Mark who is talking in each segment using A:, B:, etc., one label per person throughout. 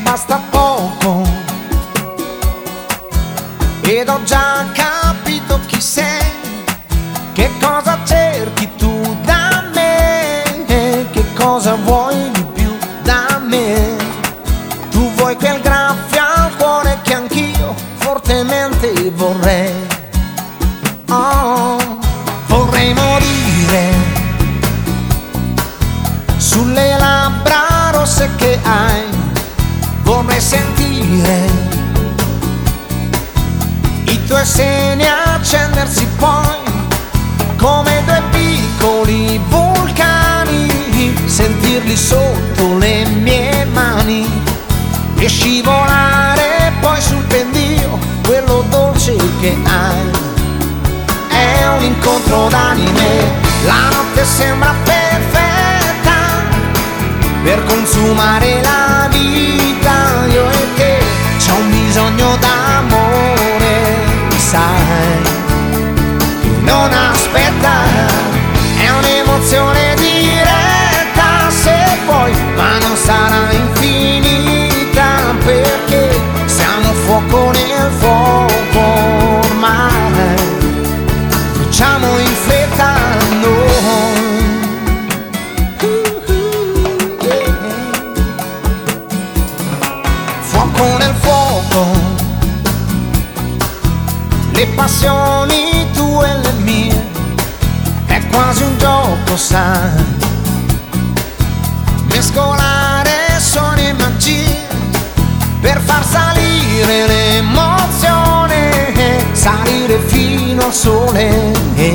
A: basta poco ed ho già capito chi sei, che cosa cerchi tu da me, che cosa vuoi di più da me. Tu vuoi quel graffio al cuore che anch'io fortemente vorrei. Oh, vorrei morire sulle labbra rosse che hai, vorrei sentire i tuoi seni accendersi poi come due piccoli vulcani, sentirli sotto le mie mani e scivolare poi sul pendio, quello dolce che hai. È un incontro d'anime, la notte sembra perfetta per consumare la vita, io e te. C'ho un bisogno d'amore, sai, che non aspetta, è un'emozione diretta se vuoi, ma non sarà infinita, perché siamo fuoco nel fuoco ormai, facciamo in fretta noi. Fuoco nel fuoco, le passioni tue e le mie, è quasi un gioco, sai, mescolare suoni e magie per far salire l'emozione, salire fino al sole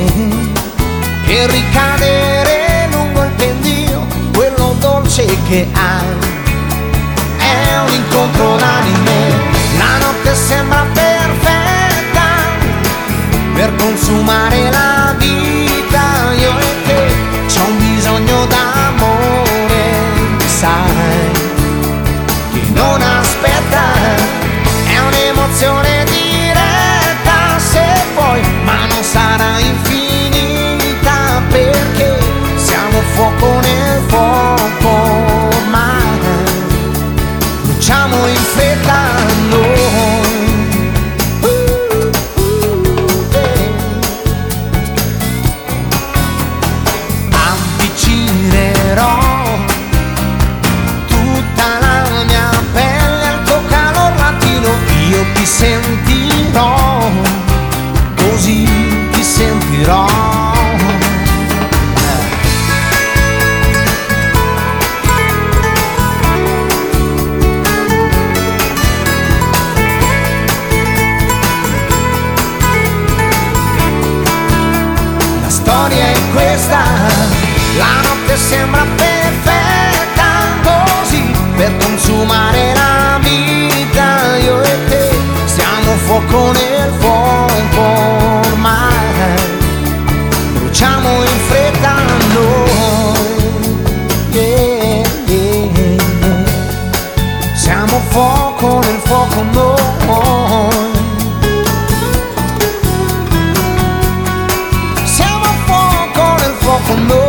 A: e ricadere lungo il pendio, quello dolce che hai. È un incontro d'anime, la notte sembra perfetta per consumare la vita, io e te. C'ho un bisogno d'amore, sai, che non aspetta, è un'emozione diretta se vuoi, ma non sarà infinita, perché siamo fuoco nel fuoco ormai, bruciamo in fretta noi. Avvicinerò tutta la mia pelle al tuo calor latino, io ti sentirò, così ti sentirò. La storia è questa, la notte sembra perfetta così per consumare la vita, io e te. Siamo fuoco nel fuoco ormai, bruciamo in fretta noi, yeah, yeah. Siamo fuoco nel fuoco noi, siamo fuoco nel fuoco noi.